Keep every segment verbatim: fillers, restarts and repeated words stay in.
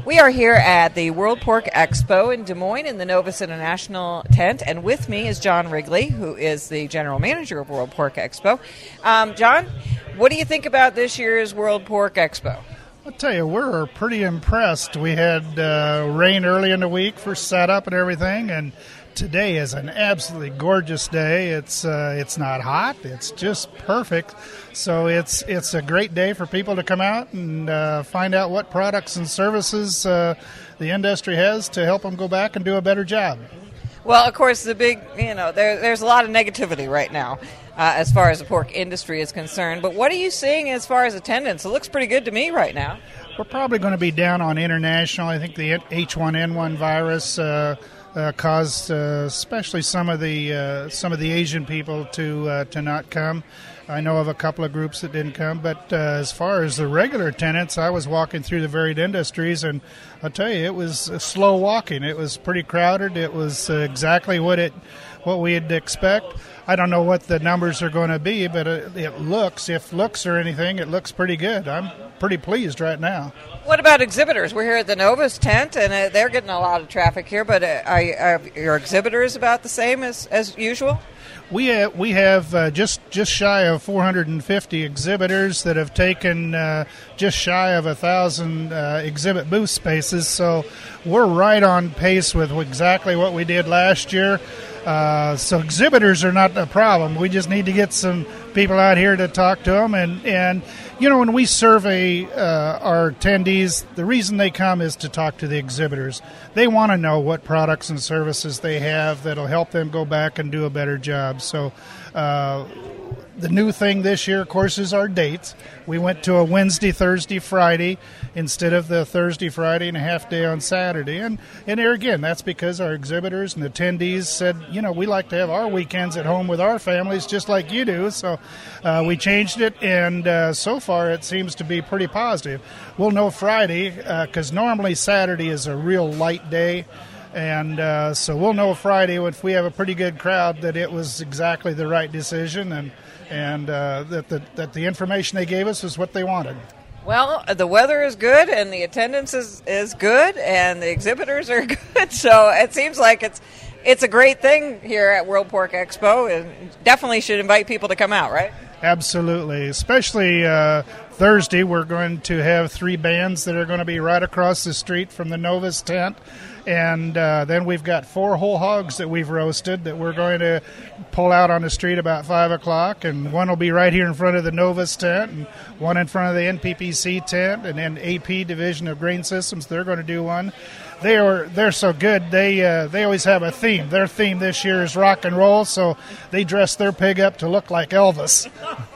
We are here at the World Pork Expo in Des Moines in the Novus International tent, and with me is John Wrigley, who is the general manager of World Pork Expo. Um, John, what do you think about this year's World Pork Expo? I'll tell you, we're pretty impressed. We had uh, rain early in the week for setup and everything, and today is an absolutely gorgeous day. It's uh, it's not hot. It's just perfect. So it's it's a great day for people to come out and uh, find out what products and services uh, the industry has to help them go back and do a better job. Well, of course, the big, you know, there, there's a lot of negativity right now uh, as far as the pork industry is concerned. But what are you seeing as far as attendance? It looks pretty good to me right now. We're probably going to be down on international. I think the H one N one virus uh, uh, caused, uh, especially some of the uh, some of the Asian people to uh, to not come. I know of a couple of groups that didn't come, but uh, as far as the regular attendance, I was walking through the varied industries, and I'll tell you, it was uh, slow walking. It was pretty crowded. It was uh, exactly what it what we'd expect. I don't know what the numbers are going to be, but it, it looks, if looks or anything, it looks pretty good. I'm pretty pleased right now. What about exhibitors? We're here at the Novus tent, and uh, they're getting a lot of traffic here, but uh, are, are your exhibitors about the same as, as usual? We have, we have uh, just just shy of four hundred fifty exhibitors that have taken uh, just shy of a thousand uh, exhibit booth spaces. So we're right on pace with exactly what we did last year. Uh, so exhibitors are not a problem. We just need to get some people out here to talk to them. And, and you know, when we survey uh, our attendees, the reason they come is to talk to the exhibitors. They want to know what products and services they have that'll help them go back and do a better job. So uh, the new thing this year, of course, is our dates. We went to a Wednesday, Thursday, Friday instead of the Thursday, Friday, and a half day on Saturday. And, and there again, that's because our exhibitors and attendees said, you know, we like to have our weekends at home with our families just like you do. So uh, we changed it, and uh, so far it seems to be pretty positive. We'll know Friday because uh, normally Saturday is a real light day. And uh, so we'll know Friday if we have a pretty good crowd that it was exactly the right decision, and and uh, that the that the information they gave us is what they wanted. Well, the weather is good, and the attendance is, is good, and the exhibitors are good. So it seems like it's it's a great thing here at World Pork Expo, and definitely should invite people to come out, right? Absolutely, especially uh, Thursday. We're going to have three bands that are going to be right across the street from the Novus tent. And uh, then we've got four whole hogs that we've roasted that we're going to pull out on the street about five o'clock. And one will be right here in front of the Novus tent, and one in front of the N P P C tent, and then A P Division of Grain Systems, they're going to do one. They are they're so good. They uh, they always have a theme. Their theme this year is rock and roll, so they dress their pig up to look like Elvis.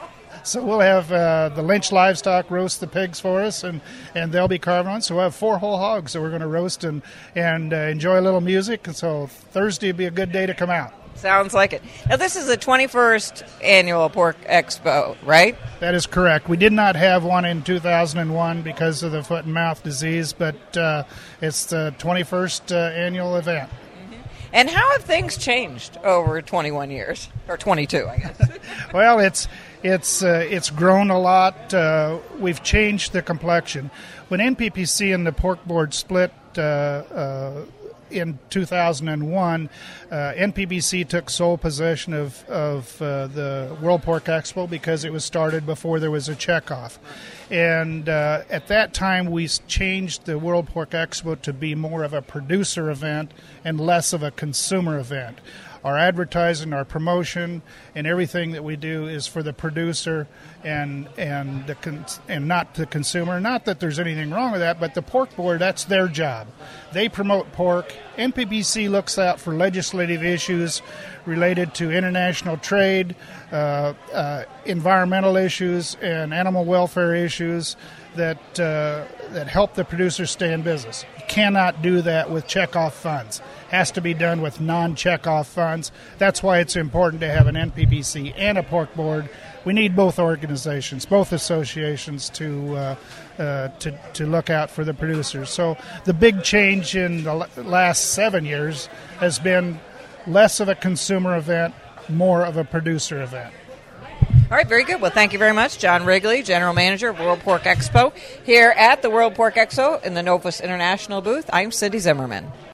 So we'll have uh, the Lynch Livestock roast the pigs for us, and, and they'll be carving on. So we'll have four whole hogs that we're going to roast and, and uh, enjoy a little music. So Thursday will be a good day to come out. Sounds like it. Now, this is the twenty-first annual Pork Expo, right? That is correct. We did not have one in two thousand one because of the foot and mouth disease, but uh, it's the twenty-first uh, annual event. Mm-hmm. And how have things changed over twenty-one years? Or twenty-two, I guess. Well, it's... It's uh, it's grown a lot. Uh, we've changed the complexion. When N P P C and the Pork Board split uh, uh, in two thousand one, uh, N P P C took sole possession of, of uh, the World Pork Expo because it was started before there was a checkoff. And uh, at that time, we changed the World Pork Expo to be more of a producer event and less of a consumer event. Our advertising, our promotion, and everything that we do is for the producer and and the con- and not the consumer. Not that there's anything wrong with that, but the Pork Board, that's their job. They promote pork. N P P C looks out for legislative issues related to international trade, uh, uh, environmental issues, and animal welfare issues that uh, that help the producers stay in business. You cannot do that with checkoff funds. Has to be done with non-checkoff funds. That's why it's important to have an N P P C and a Pork Board. We need both organizations, both associations to uh, uh, to to look out for the producers. So the big change in the last seven years has been less of a consumer event, more of a producer event. All All right, very good. Well, thank you very much, John Wrigley, General Manager of World Pork Expo, here at the World Pork Expo in the Novus International booth. I'm Cindy Zimmerman.